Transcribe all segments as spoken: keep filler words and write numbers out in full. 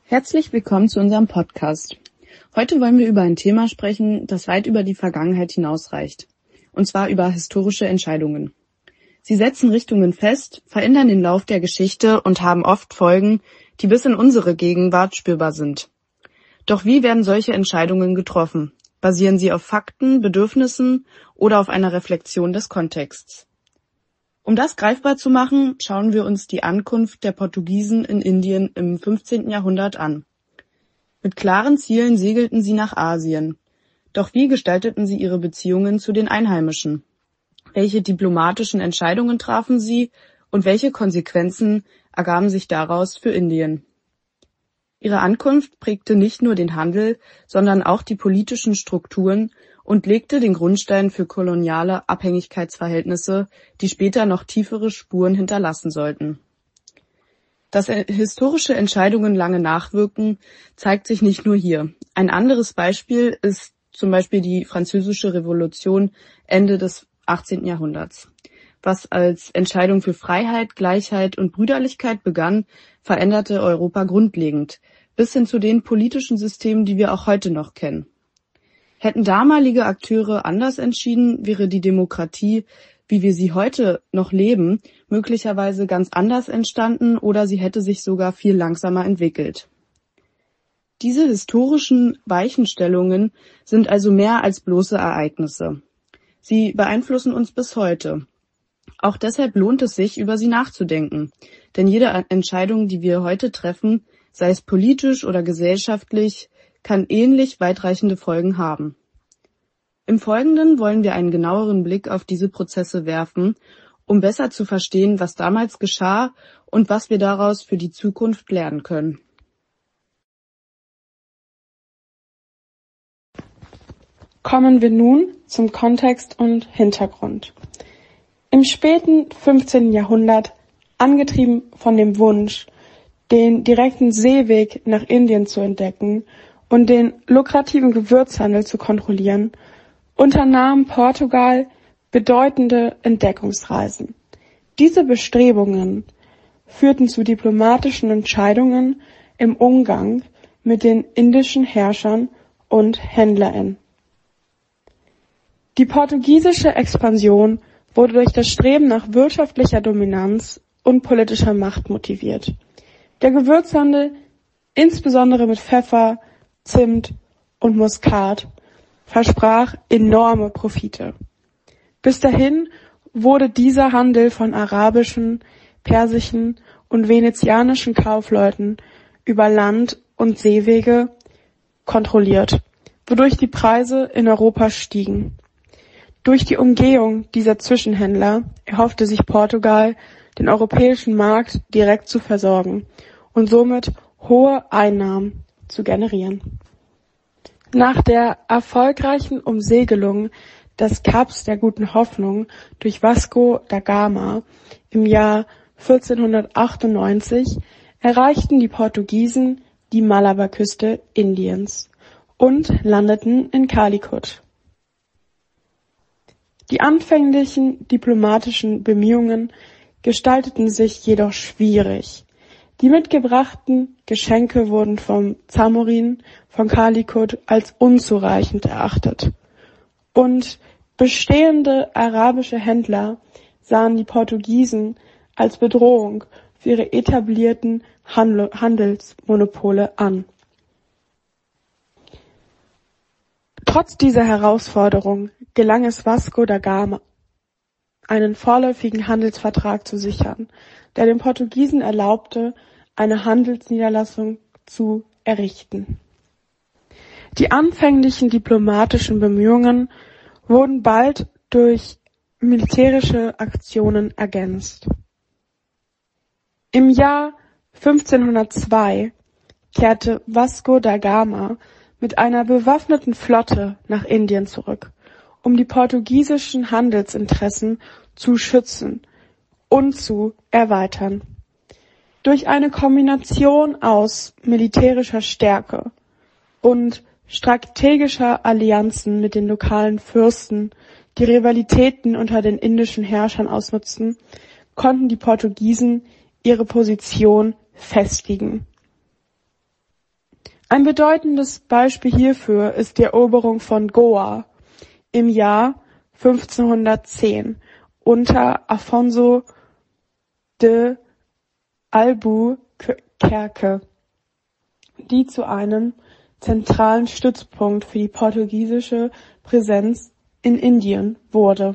Herzlich willkommen zu unserem Podcast. Heute wollen wir über ein Thema sprechen, das weit über die Vergangenheit hinausreicht. Und zwar über historische Entscheidungen. Sie setzen Richtungen fest, verändern den Lauf der Geschichte und haben oft Folgen, die bis in unsere Gegenwart spürbar sind. Doch wie werden solche Entscheidungen getroffen? Basieren sie auf Fakten, Bedürfnissen oder auf einer Reflexion des Kontexts? Um das greifbar zu machen, schauen wir uns die Ankunft der Portugiesen in Indien im fünfzehnten Jahrhundert an. Mit klaren Zielen segelten sie nach Asien. Doch wie gestalteten sie ihre Beziehungen zu den Einheimischen? Welche diplomatischen Entscheidungen trafen sie und welche Konsequenzen ergaben sich daraus für Indien? Ihre Ankunft prägte nicht nur den Handel, sondern auch die politischen Strukturen und legte den Grundstein für koloniale Abhängigkeitsverhältnisse, die später noch tiefere Spuren hinterlassen sollten. Dass historische Entscheidungen lange nachwirken, zeigt sich nicht nur hier. Ein anderes Beispiel ist zum Beispiel die Französische Revolution Ende des achtzehnten Jahrhunderts. Was als Entscheidung für Freiheit, Gleichheit und Brüderlichkeit begann, veränderte Europa grundlegend, bis hin zu den politischen Systemen, die wir auch heute noch kennen. Hätten damalige Akteure anders entschieden, wäre die Demokratie, wie wir sie heute noch leben, möglicherweise ganz anders entstanden oder sie hätte sich sogar viel langsamer entwickelt. Diese historischen Weichenstellungen sind also mehr als bloße Ereignisse. Sie beeinflussen uns bis heute. Auch deshalb lohnt es sich, über sie nachzudenken. Denn jede Entscheidung, die wir heute treffen, sei es politisch oder gesellschaftlich, kann ähnlich weitreichende Folgen haben. Im Folgenden wollen wir einen genaueren Blick auf diese Prozesse werfen, um besser zu verstehen, was damals geschah und was wir daraus für die Zukunft lernen können. Kommen wir nun zum Kontext und Hintergrund. Im späten fünfzehnten Jahrhundert, angetrieben von dem Wunsch, den direkten Seeweg nach Indien zu entdecken und den lukrativen Gewürzhandel zu kontrollieren, unternahm Portugal bedeutende Entdeckungsreisen. Diese Bestrebungen führten zu diplomatischen Entscheidungen im Umgang mit den indischen Herrschern und HändlerInnen. Die portugiesische Expansion wurde durch das Streben nach wirtschaftlicher Dominanz und politischer Macht motiviert. Der Gewürzhandel, insbesondere mit Pfeffer, Zimt und Muskat, versprach enorme Profite. Bis dahin wurde dieser Handel von arabischen, persischen und venezianischen Kaufleuten über Land- und Seewege kontrolliert, wodurch die Preise in Europa stiegen. Durch die Umgehung dieser Zwischenhändler erhoffte sich Portugal, den europäischen Markt direkt zu versorgen und somit hohe Einnahmen zu generieren. Nach der erfolgreichen Umsegelung des Kaps der Guten Hoffnung durch Vasco da Gama im Jahr vierzehnhundertachtundneunzig erreichten die Portugiesen die Malabarküste Indiens und landeten in Calicut. Die anfänglichen diplomatischen Bemühungen gestalteten sich jedoch schwierig. Die mitgebrachten Geschenke wurden vom Zamorin von Calicut als unzureichend erachtet. Und bestehende arabische Händler sahen die Portugiesen als Bedrohung für ihre etablierten Handel- Handelsmonopole an. Trotz dieser Herausforderung gelang es Vasco da Gama, einen vorläufigen Handelsvertrag zu sichern, der den Portugiesen erlaubte, eine Handelsniederlassung zu errichten. Die anfänglichen diplomatischen Bemühungen wurden bald durch militärische Aktionen ergänzt. Im Jahr fünfzehnhundertzwei kehrte Vasco da Gama mit einer bewaffneten Flotte nach Indien zurück, um die portugiesischen Handelsinteressen zu schützen und zu erweitern. Durch eine Kombination aus militärischer Stärke und strategischer Allianzen mit den lokalen Fürsten, die Rivalitäten unter den indischen Herrschern ausnutzten, konnten die Portugiesen ihre Position festigen. Ein bedeutendes Beispiel hierfür ist die Eroberung von Goa im Jahr fünfzehnhundertzehn unter Afonso de Albuquerque, die zu einem zentralen Stützpunkt für die portugiesische Präsenz in Indien wurde.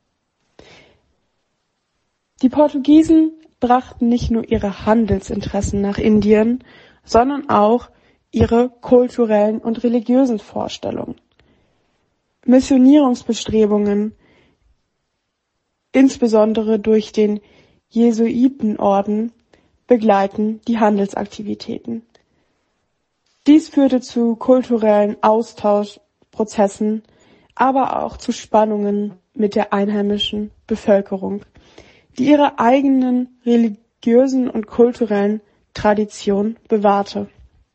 Die Portugiesen brachten nicht nur ihre Handelsinteressen nach Indien, sondern auch ihre kulturellen und religiösen Vorstellungen. Missionierungsbestrebungen, insbesondere durch den Jesuitenorden, begleiten die Handelsaktivitäten. Dies führte zu kulturellen Austauschprozessen, aber auch zu Spannungen mit der einheimischen Bevölkerung, die ihre eigenen religiösen und kulturellen Traditionen bewahrte.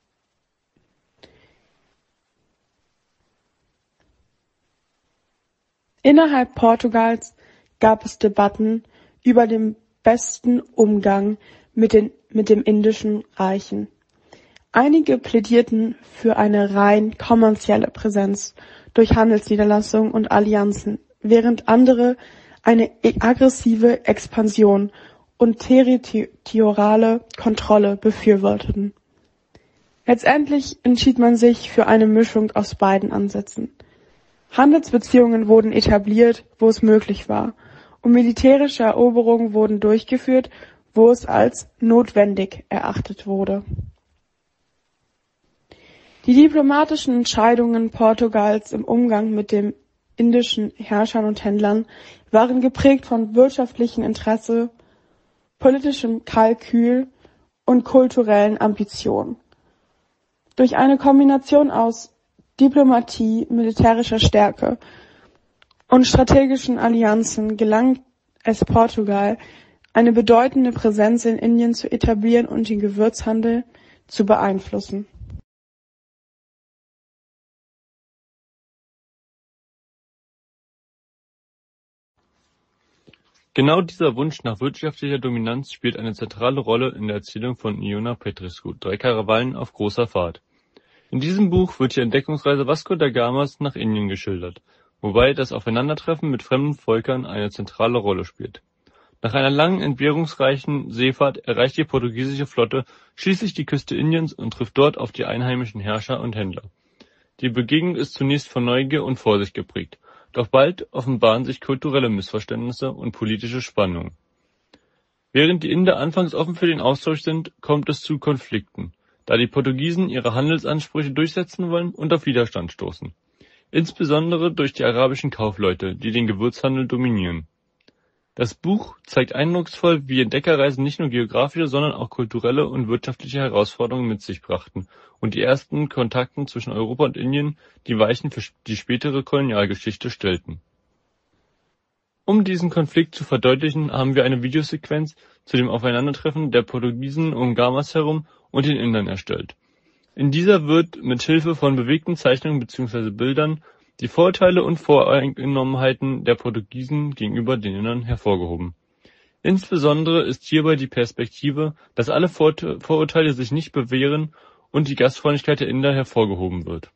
Innerhalb Portugals gab es Debatten über den besten Umgang mit, den, mit dem indischen Reichen. Einige plädierten für eine rein kommerzielle Präsenz durch Handelsniederlassungen und Allianzen, während andere eine aggressive Expansion und territoriale Kontrolle befürworteten. Letztendlich entschied man sich für eine Mischung aus beiden Ansätzen. Handelsbeziehungen wurden etabliert, wo es möglich war, und militärische Eroberungen wurden durchgeführt, wo es als notwendig erachtet wurde. Die diplomatischen Entscheidungen Portugals im Umgang mit den indischen Herrschern und Händlern waren geprägt von wirtschaftlichem Interesse, politischem Kalkül und kulturellen Ambitionen. Durch eine Kombination aus Diplomatie, militärischer Stärke und strategischen Allianzen gelang es Portugal, eine bedeutende Präsenz in Indien zu etablieren und den Gewürzhandel zu beeinflussen. Genau dieser Wunsch nach wirtschaftlicher Dominanz spielt eine zentrale Rolle in der Erzählung von Ioana Petrescu, Drei Karawanen auf großer Fahrt. In diesem Buch wird die Entdeckungsreise Vasco da Gamas nach Indien geschildert, wobei das Aufeinandertreffen mit fremden Völkern eine zentrale Rolle spielt. Nach einer langen, entbehrungsreichen Seefahrt erreicht die portugiesische Flotte schließlich die Küste Indiens und trifft dort auf die einheimischen Herrscher und Händler. Die Begegnung ist zunächst von Neugier und Vorsicht geprägt, doch bald offenbaren sich kulturelle Missverständnisse und politische Spannungen. Während die Inder anfangs offen für den Austausch sind, kommt es zu Konflikten, da die Portugiesen ihre Handelsansprüche durchsetzen wollen und auf Widerstand stoßen. Insbesondere durch die arabischen Kaufleute, die den Gewürzhandel dominieren. Das Buch zeigt eindrucksvoll, wie Entdeckerreisen nicht nur geografische, sondern auch kulturelle und wirtschaftliche Herausforderungen mit sich brachten und die ersten Kontakte zwischen Europa und Indien die Weichen für die spätere Kolonialgeschichte stellten. Um diesen Konflikt zu verdeutlichen, haben wir eine Videosequenz zu dem Aufeinandertreffen der Portugiesen um Gamas herum und den Indern erstellt. In dieser wird mit Hilfe von bewegten Zeichnungen bzw. Bildern die Vorteile und Voreingenommenheiten der Portugiesen gegenüber den Indern hervorgehoben. Insbesondere ist hierbei die Perspektive, dass alle Vorurteile sich nicht bewähren und die Gastfreundlichkeit der Inder hervorgehoben wird.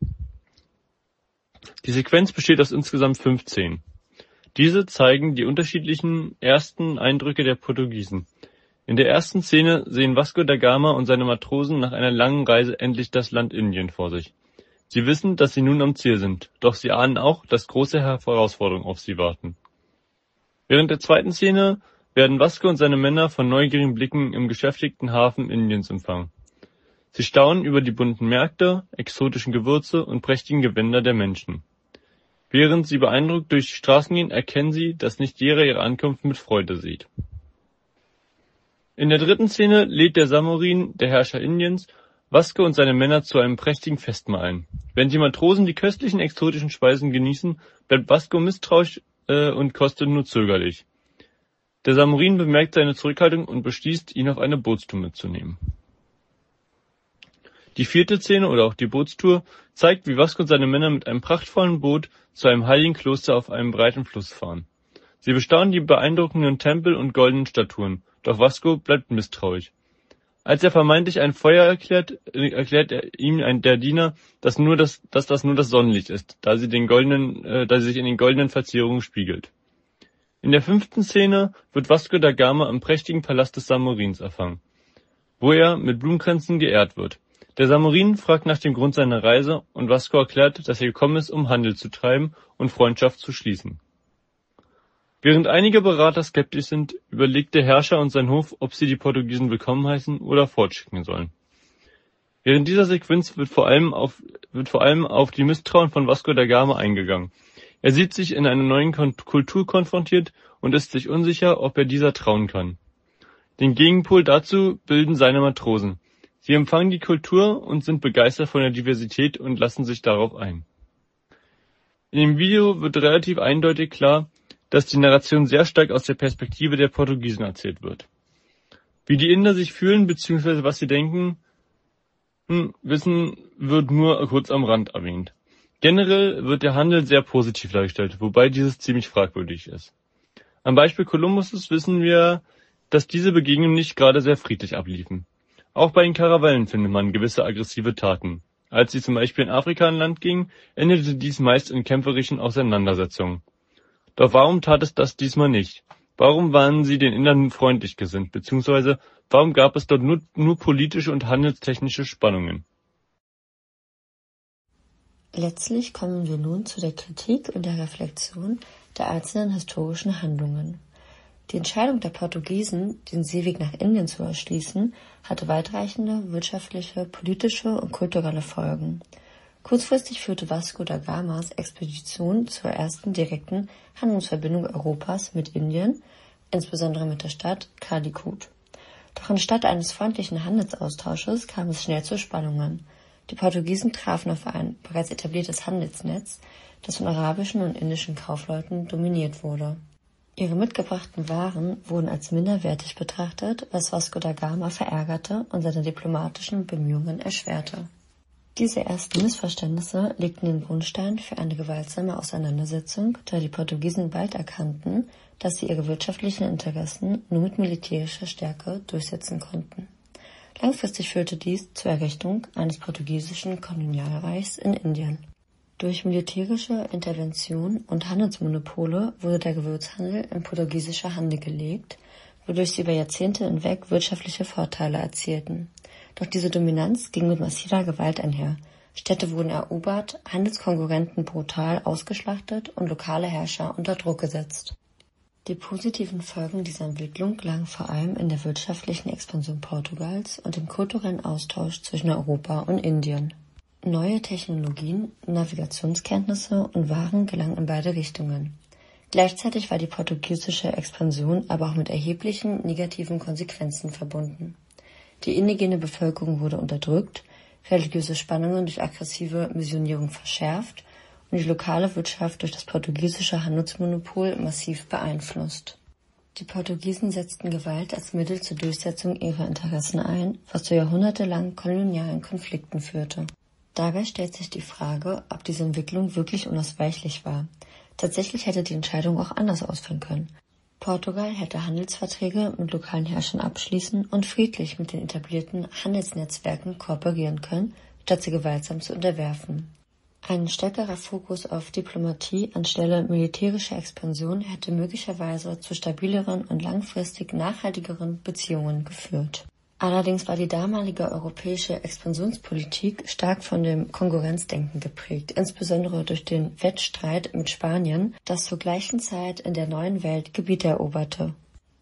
Die Sequenz besteht aus insgesamt fünf Szenen. Diese zeigen die unterschiedlichen ersten Eindrücke der Portugiesen. In der ersten Szene sehen Vasco da Gama und seine Matrosen nach einer langen Reise endlich das Land Indien vor sich. Sie wissen, dass sie nun am Ziel sind, doch sie ahnen auch, dass große Herausforderungen auf sie warten. Während der zweiten Szene werden Vasco und seine Männer von neugierigen Blicken im geschäftigten Hafen Indiens empfangen. Sie staunen über die bunten Märkte, exotischen Gewürze und prächtigen Gewänder der Menschen. Während sie beeindruckt durch die Straßen gehen, erkennen sie, dass nicht jeder ihre Ankunft mit Freude sieht. In der dritten Szene lädt der Samorin, der Herrscher Indiens, Vasco und seine Männer zu einem prächtigen Festmahl ein. Während die Matrosen die köstlichen exotischen Speisen genießen, bleibt Vasco misstrauisch äh, und kostet nur zögerlich. Der Samorin bemerkt seine Zurückhaltung und beschließt, ihn auf eine Bootstour mitzunehmen. Die vierte Szene oder auch die Bootstour zeigt, wie Vasco und seine Männer mit einem prachtvollen Boot zu einem heiligen Kloster auf einem breiten Fluss fahren. Sie bestaunen die beeindruckenden Tempel und goldenen Statuen, doch Vasco bleibt misstrauisch. Als er vermeintlich ein Feuer erklärt, erklärt er ihm ein, der Diener, dass nur das, dass das nur das Sonnenlicht ist, da sie den goldenen, äh, da sie sich in den goldenen Verzierungen spiegelt. In der fünften Szene wird Vasco da Gama im prächtigen Palast des Samorins erfangen, wo er mit Blumenkränzen geehrt wird. Der Samorin fragt nach dem Grund seiner Reise und Vasco erklärt, dass er gekommen ist, um Handel zu treiben und Freundschaft zu schließen. Während einige Berater skeptisch sind, überlegt der Herrscher und sein Hof, ob sie die Portugiesen willkommen heißen oder fortschicken sollen. Während dieser Sequenz wird vor allem auf, wird vor allem auf die Misstrauen von Vasco da Gama eingegangen. Er sieht sich in einer neuen Kon- Kultur konfrontiert und ist sich unsicher, ob er dieser trauen kann. Den Gegenpol dazu bilden seine Matrosen. Sie empfangen die Kultur und sind begeistert von der Diversität und lassen sich darauf ein. In dem Video wird relativ eindeutig klar, dass die Narration sehr stark aus der Perspektive der Portugiesen erzählt wird. Wie die Inder sich fühlen bzw. was sie denken, hm, wissen, wird nur kurz am Rand erwähnt. Generell wird der Handel sehr positiv dargestellt, wobei dieses ziemlich fragwürdig ist. Am Beispiel Kolumbus wissen wir, dass diese Begegnungen nicht gerade sehr friedlich abliefen. Auch bei den Karavellen findet man gewisse aggressive Taten. Als sie zum Beispiel in Afrika an Land gingen, endete dies meist in kämpferischen Auseinandersetzungen. Doch warum tat es das diesmal nicht? Warum waren sie den Indern freundlich gesinnt, beziehungsweise warum gab es dort nur, nur politische und handelstechnische Spannungen? Letztlich kommen wir nun zu der Kritik und der Reflexion der einzelnen historischen Handlungen. Die Entscheidung der Portugiesen, den Seeweg nach Indien zu erschließen, hatte weitreichende wirtschaftliche, politische und kulturelle Folgen. Kurzfristig führte Vasco da Gamas Expedition zur ersten direkten Handelsverbindung Europas mit Indien, insbesondere mit der Stadt Calicut. Doch anstatt eines freundlichen Handelsaustausches kam es schnell zu Spannungen. Die Portugiesen trafen auf ein bereits etabliertes Handelsnetz, das von arabischen und indischen Kaufleuten dominiert wurde. Ihre mitgebrachten Waren wurden als minderwertig betrachtet, was Vasco da Gama verärgerte und seine diplomatischen Bemühungen erschwerte. Diese ersten Missverständnisse legten den Grundstein für eine gewaltsame Auseinandersetzung, da die Portugiesen bald erkannten, dass sie ihre wirtschaftlichen Interessen nur mit militärischer Stärke durchsetzen konnten. Langfristig führte dies zur Errichtung eines portugiesischen Kolonialreichs in Indien. Durch militärische Intervention und Handelsmonopole wurde der Gewürzhandel in portugiesische Hände gelegt, wodurch sie über Jahrzehnte hinweg wirtschaftliche Vorteile erzielten. Doch diese Dominanz ging mit massiver Gewalt einher. Städte wurden erobert, Handelskonkurrenten brutal ausgeschlachtet und lokale Herrscher unter Druck gesetzt. Die positiven Folgen dieser Entwicklung lagen vor allem in der wirtschaftlichen Expansion Portugals und dem kulturellen Austausch zwischen Europa und Indien. Neue Technologien, Navigationskenntnisse und Waren gelangen in beide Richtungen. Gleichzeitig war die portugiesische Expansion aber auch mit erheblichen negativen Konsequenzen verbunden. Die indigene Bevölkerung wurde unterdrückt, religiöse Spannungen durch aggressive Missionierung verschärft und die lokale Wirtschaft durch das portugiesische Handelsmonopol massiv beeinflusst. Die Portugiesen setzten Gewalt als Mittel zur Durchsetzung ihrer Interessen ein, was zu jahrhundertelangen kolonialen Konflikten führte. Dabei stellt sich die Frage, ob diese Entwicklung wirklich unausweichlich war. Tatsächlich hätte die Entscheidung auch anders ausfallen können. Portugal hätte Handelsverträge mit lokalen Herrschern abschließen und friedlich mit den etablierten Handelsnetzwerken kooperieren können, statt sie gewaltsam zu unterwerfen. Ein stärkerer Fokus auf Diplomatie anstelle militärischer Expansion hätte möglicherweise zu stabileren und langfristig nachhaltigeren Beziehungen geführt. Allerdings war die damalige europäische Expansionspolitik stark von dem Konkurrenzdenken geprägt, insbesondere durch den Wettstreit mit Spanien, das zur gleichen Zeit in der neuen Welt Gebiete eroberte.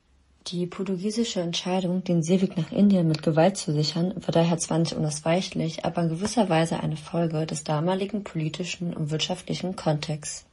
Die portugiesische Entscheidung, den Seeweg nach Indien mit Gewalt zu sichern, war daher zwar nicht unausweichlich, aber in gewisser Weise eine Folge des damaligen politischen und wirtschaftlichen Kontexts.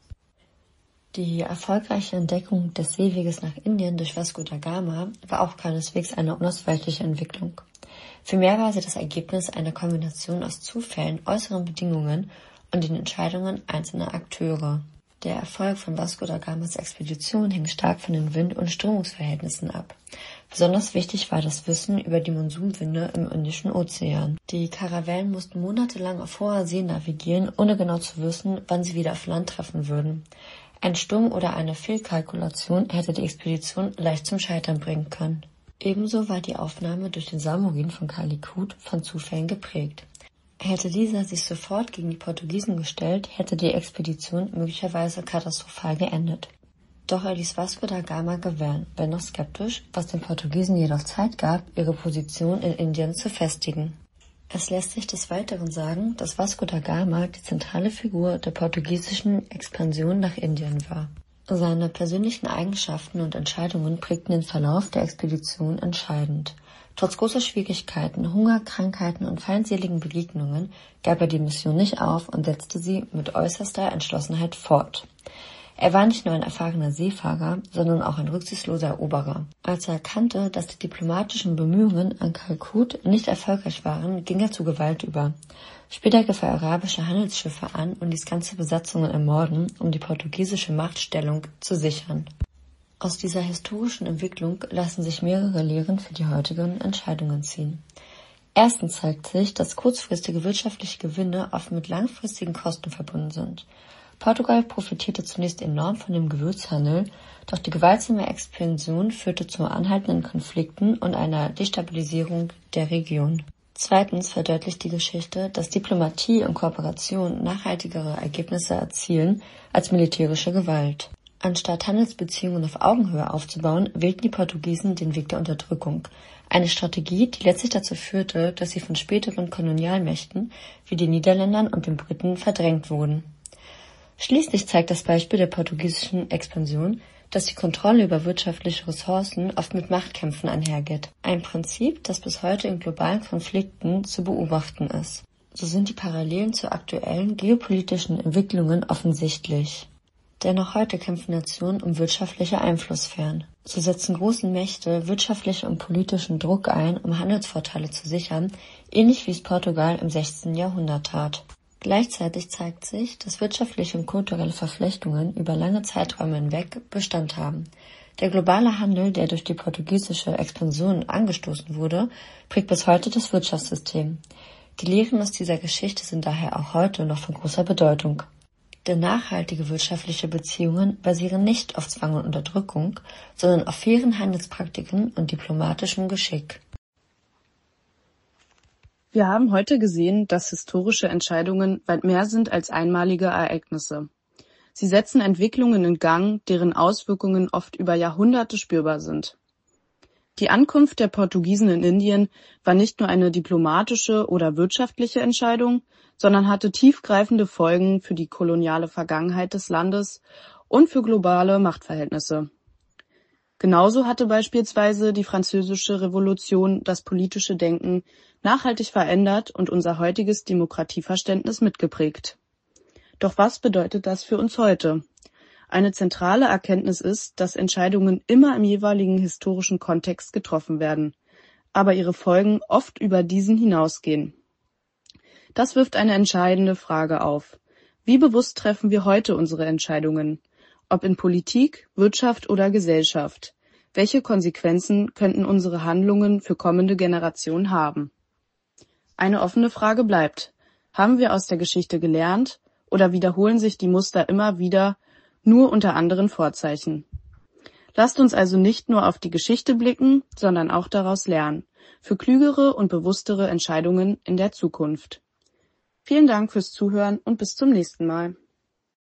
Die erfolgreiche Entdeckung des Seeweges nach Indien durch Vasco da Gama war auch keineswegs eine unausweichliche Entwicklung. Vielmehr war sie das Ergebnis einer Kombination aus Zufällen, äußeren Bedingungen und den Entscheidungen einzelner Akteure. Der Erfolg von Vasco da Gamas Expedition hing stark von den Wind- und Strömungsverhältnissen ab. Besonders wichtig war das Wissen über die Monsunwinde im Indischen Ozean. Die Karavellen mussten monatelang auf hoher See navigieren, ohne genau zu wissen, wann sie wieder auf Land treffen würden. Ein Sturm oder eine Fehlkalkulation hätte die Expedition leicht zum Scheitern bringen können. Ebenso war die Aufnahme durch den Samurin von Calicut von Zufällen geprägt. Hätte dieser sich sofort gegen die Portugiesen gestellt, hätte die Expedition möglicherweise katastrophal geendet. Doch er ließ Vasco da Gama gewähren, wenn noch skeptisch, was den Portugiesen jedoch Zeit gab, ihre Position in Indien zu festigen. Es lässt sich des Weiteren sagen, dass Vasco da Gama die zentrale Figur der portugiesischen Expansion nach Indien war. Seine persönlichen Eigenschaften und Entscheidungen prägten den Verlauf der Expedition entscheidend. Trotz großer Schwierigkeiten, Hunger, Krankheiten und feindseligen Begegnungen gab er die Mission nicht auf und setzte sie mit äußerster Entschlossenheit fort. Er war nicht nur ein erfahrener Seefahrer, sondern auch ein rücksichtsloser Eroberer. Als er erkannte, dass die diplomatischen Bemühungen an Calicut nicht erfolgreich waren, ging er zu Gewalt über. Später griff er arabische Handelsschiffe an und ließ ganze Besatzungen ermorden, um die portugiesische Machtstellung zu sichern. Aus dieser historischen Entwicklung lassen sich mehrere Lehren für die heutigen Entscheidungen ziehen. Erstens zeigt sich, dass kurzfristige wirtschaftliche Gewinne oft mit langfristigen Kosten verbunden sind. Portugal profitierte zunächst enorm von dem Gewürzhandel, doch die gewaltsame Expansion führte zu anhaltenden Konflikten und einer Destabilisierung der Region. Zweitens verdeutlicht die Geschichte, dass Diplomatie und Kooperation nachhaltigere Ergebnisse erzielen als militärische Gewalt. Anstatt Handelsbeziehungen auf Augenhöhe aufzubauen, wählten die Portugiesen den Weg der Unterdrückung. Eine Strategie, die letztlich dazu führte, dass sie von späteren Kolonialmächten wie den Niederländern und den Briten verdrängt wurden. Schließlich zeigt das Beispiel der portugiesischen Expansion, dass die Kontrolle über wirtschaftliche Ressourcen oft mit Machtkämpfen einhergeht. Ein Prinzip, das bis heute in globalen Konflikten zu beobachten ist. So sind die Parallelen zu aktuellen geopolitischen Entwicklungen offensichtlich. Denn auch heute kämpfen Nationen um wirtschaftliche Einflusssphären. So setzen große Mächte wirtschaftlichen und politischen Druck ein, um Handelsvorteile zu sichern, ähnlich wie es Portugal im sechzehnten Jahrhundert tat. Gleichzeitig zeigt sich, dass wirtschaftliche und kulturelle Verflechtungen über lange Zeiträume hinweg Bestand haben. Der globale Handel, der durch die portugiesische Expansion angestoßen wurde, prägt bis heute das Wirtschaftssystem. Die Lehren aus dieser Geschichte sind daher auch heute noch von großer Bedeutung. Denn nachhaltige wirtschaftliche Beziehungen basieren nicht auf Zwang und Unterdrückung, sondern auf fairen Handelspraktiken und diplomatischem Geschick. Wir haben heute gesehen, dass historische Entscheidungen weit mehr sind als einmalige Ereignisse. Sie setzen Entwicklungen in Gang, deren Auswirkungen oft über Jahrhunderte spürbar sind. Die Ankunft der Portugiesen in Indien war nicht nur eine diplomatische oder wirtschaftliche Entscheidung, sondern hatte tiefgreifende Folgen für die koloniale Vergangenheit des Landes und für globale Machtverhältnisse. Genauso hatte beispielsweise die Französische Revolution das politische Denken nachhaltig verändert und unser heutiges Demokratieverständnis mitgeprägt. Doch was bedeutet das für uns heute? Eine zentrale Erkenntnis ist, dass Entscheidungen immer im jeweiligen historischen Kontext getroffen werden, aber ihre Folgen oft über diesen hinausgehen. Das wirft eine entscheidende Frage auf. Wie bewusst treffen wir heute unsere Entscheidungen? Ob in Politik, Wirtschaft oder Gesellschaft? Welche Konsequenzen könnten unsere Handlungen für kommende Generationen haben? Eine offene Frage bleibt. Haben wir aus der Geschichte gelernt oder wiederholen sich die Muster immer wieder, nur unter anderen Vorzeichen? Lasst uns also nicht nur auf die Geschichte blicken, sondern auch daraus lernen, für klügere und bewusstere Entscheidungen in der Zukunft. Vielen Dank fürs Zuhören und bis zum nächsten Mal.